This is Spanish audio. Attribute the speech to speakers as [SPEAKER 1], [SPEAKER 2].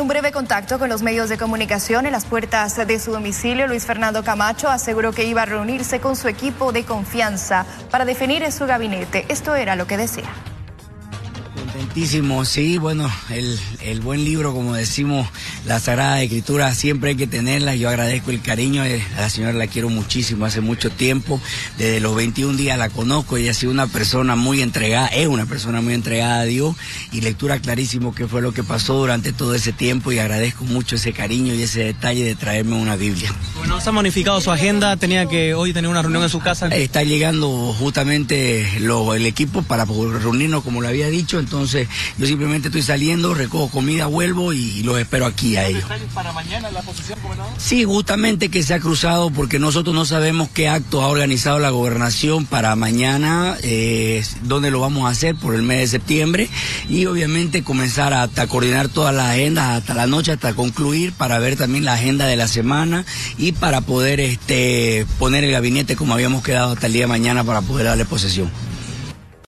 [SPEAKER 1] En un breve contacto con los medios de comunicación en las puertas de su domicilio, Luis Fernando Camacho aseguró que iba a reunirse con su equipo de confianza para definir su gabinete. Esto era lo que decía.
[SPEAKER 2] Contentísimo, sí, bueno, el buen libro, como decimos, la Sagrada Escritura, siempre hay que tenerla. Yo agradezco el cariño, a la señora la quiero muchísimo, hace mucho tiempo, desde los 21 días la conozco, ella ha sido una persona muy entregada, es una persona muy entregada a Dios, y lectura clarísimo qué fue lo que pasó durante todo ese tiempo, y agradezco mucho ese cariño y ese detalle de traerme una Biblia.
[SPEAKER 3] Bueno, se ha modificado su agenda, tenía que hoy tener una reunión en su casa.
[SPEAKER 2] Está llegando justamente el equipo para reunirnos, como lo había dicho, entonces yo simplemente estoy saliendo, recojo comida, vuelvo y los espero aquí a ellos.
[SPEAKER 3] ¿Detalles para mañana la posición, gobernador?
[SPEAKER 2] Sí, justamente que se ha cruzado porque nosotros no sabemos qué acto ha organizado la gobernación para mañana, dónde lo vamos a hacer por el mes de septiembre, y obviamente comenzar a coordinar todas las agendas hasta la noche, hasta concluir, para ver también la agenda de la semana y para poder poner el gabinete como habíamos quedado hasta el día de mañana para poder darle posesión.